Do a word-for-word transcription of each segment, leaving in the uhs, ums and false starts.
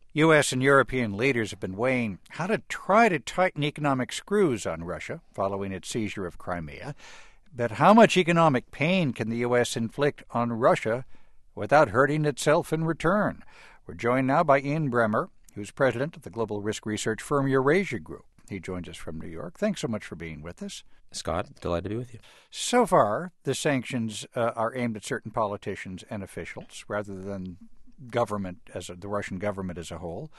U S and European leaders have been weighing how to try to tighten economic screws on Russia following its seizure of Crimea. But how much economic pain can the U S inflict on Russia without hurting itself in return? We're joined now by Ian Bremmer, who's president of the global risk research firm Eurasia Group. He joins us from New York. Thanks so much for being with us. Scott, delighted to be with you. So far, the sanctions uh, are aimed at certain politicians and officials rather than government as a, the Russian government as a whole.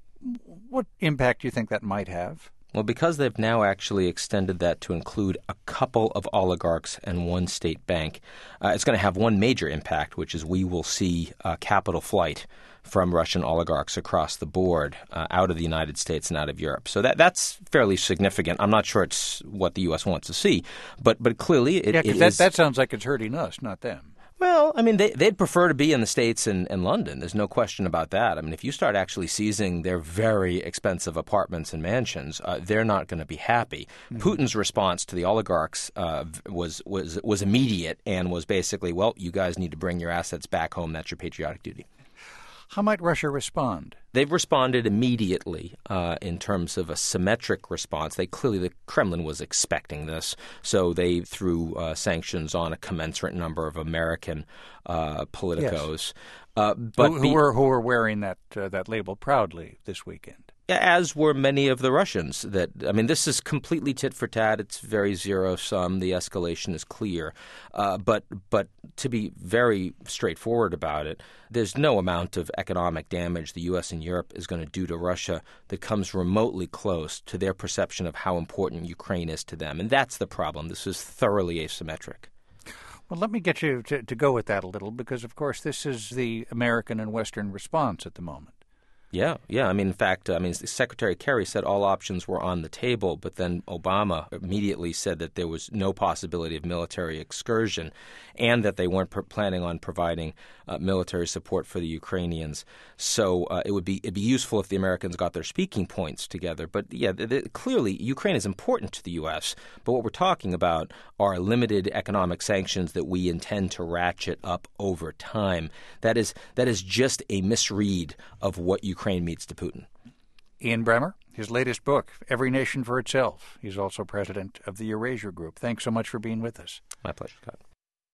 What impact do you think that might have? Well, because they've now actually extended that to include a couple of oligarchs and one state bank, uh, it's going to have one major impact, which is we will see uh, capital flight from Russian oligarchs across the board uh, out of the United States and out of Europe. So that that's fairly significant. I'm not sure it's what the U S wants to see, but but clearly it, yeah, it that, is. that sounds like it's hurting us, not them. Well, I mean, they, they'd prefer to be in the States and, and London. There's no question about that. I mean, if you start actually seizing their very expensive apartments and mansions, uh, they're not going to be happy. Mm-hmm. Putin's response to the oligarchs uh, was, was, was immediate and was basically, well, you guys need to bring your assets back home. That's your patriotic duty. How might Russia respond? They've responded immediately uh, in terms of a symmetric response. They clearly, the Kremlin was expecting this, so they threw uh, sanctions on a commensurate number of American uh, politicos. Yes. Uh, but who, who, be, were, who were wearing that uh, that label proudly this weekend? As were many of the Russians. That I mean, this is completely tit for tat. It's very zero sum. The escalation is clear. Uh, but but to be very straightforward about it, there's no amount of economic damage the U S and Europe is going to do to Russia that comes remotely close to their perception of how important Ukraine is to them. And that's the problem. This is thoroughly asymmetric. Well, let me get you to, to go with that a little because, of course, this is the American and Western response at the moment. Yeah, yeah. I mean, in fact, I mean, Secretary Kerry said all options were on the table, but then Obama immediately said that there was no possibility of military excursion and that they weren't pr- planning on providing uh, military support for the Ukrainians. So uh, it would be it'd be useful if the Americans got their speaking points together. But yeah, th- th- clearly Ukraine is important to the U S, but what we're talking about are limited economic sanctions that we intend to ratchet up over time. That is that is just a misread of what Ukraine Ukraine means to Putin. Ian Bremmer, his latest book, Every Nation for Itself. He's also president of the Eurasia Group. Thanks so much for being with us. My pleasure, Scott.